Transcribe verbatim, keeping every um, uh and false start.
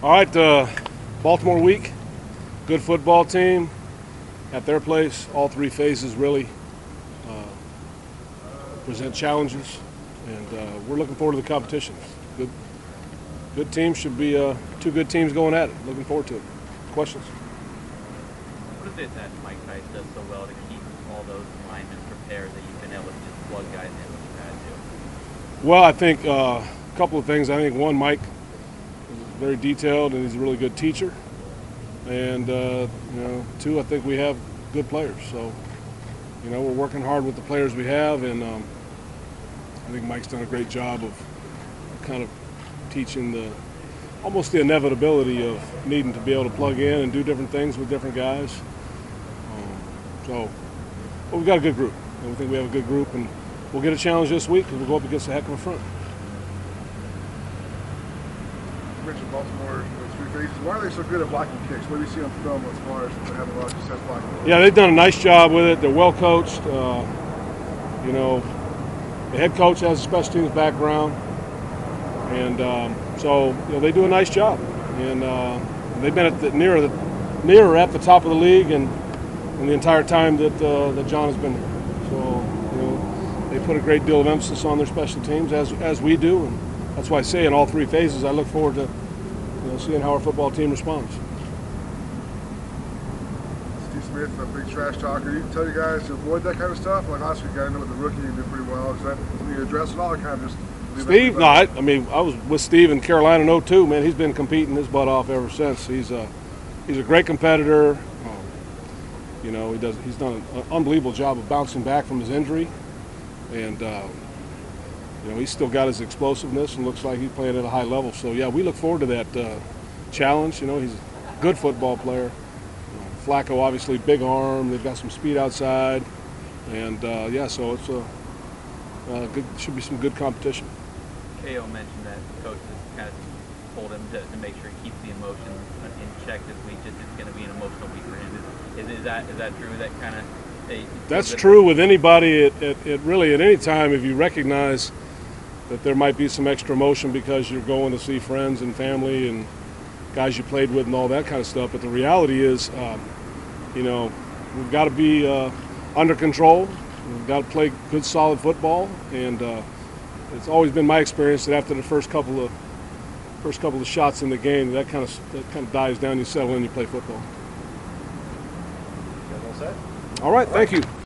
All right, uh, Baltimore week, good football team at their place. All three phases really uh, present challenges, and uh, we're looking forward to the competition. Good, good teams should be uh, two good teams going at it. Looking forward to it. Questions? What is it that Mike Tice does so well to keep all those linemen prepared that you've been able to just plug guys in when you guys do? Well, I think uh, a couple of things. I think one, Mike is very detailed and he's a really good teacher. And uh, you know, two, I think we have good players. So, you know, we're working hard with the players we have, and um, I think Mike's done a great job of kind of teaching the almost the inevitability of needing to be able to plug in and do different things with different guys. Um, so, well, we've got a good group. And we think we have a good group, and we'll get a challenge this week because we'll go up against a heck of a front. You mentioned Baltimore, those three phases. Why are they so good at blocking kicks? What do you see on film as far as they have a lot of success blocking? Yeah, they've done a nice job with it. They're well coached. Uh, you know, the head coach has a special teams background, and um, so you know they do a nice job. And uh, they've been at the, near the near at the top of the league, and, and the entire time that uh, that John has been there. So you know, they put a great deal of emphasis on their special teams, as as we do, and that's why I say in all three phases, I look forward to you know, seeing how our football team responds. Steve Smith, a big trash talker. You tell you guys to avoid that kind of stuff. Like last week, I know with the rookie, you did pretty well. Is that something you address at all? Or kind of just leave Steve, no, I, I mean, I was with Steve in Carolina in oh two, man. He's been competing his butt off ever since. He's a, he's a great competitor. Um, you know, he does. He's done an unbelievable job of bouncing back from his injury, and uh, you know, he's still got his explosiveness and looks like he's playing at a high level. So yeah, we look forward to that uh, challenge. You know, he's a good football player. Flacco, obviously, big arm. They've got some speed outside, and uh, yeah, so it's a uh, good. Should be some good competition. K O mentioned that the coach has kind of told him to, to make sure he keeps the emotions in check this week. Just it's going to be an emotional week for him. Is, is, is that is that true? That kind of they, that's true with anybody. At, at, at really at any time, if you recognize that there might be some extra emotion because you're going to see friends and family and guys you played with and all that kind of stuff. But the reality is, um, you know, we've got to be uh, under control. We've got to play good, solid football. And uh, it's always been my experience that after the first couple of first couple of shots in the game, that kind of that kind of dies down. You settle in, you play football. You guys all set? All right, thank you.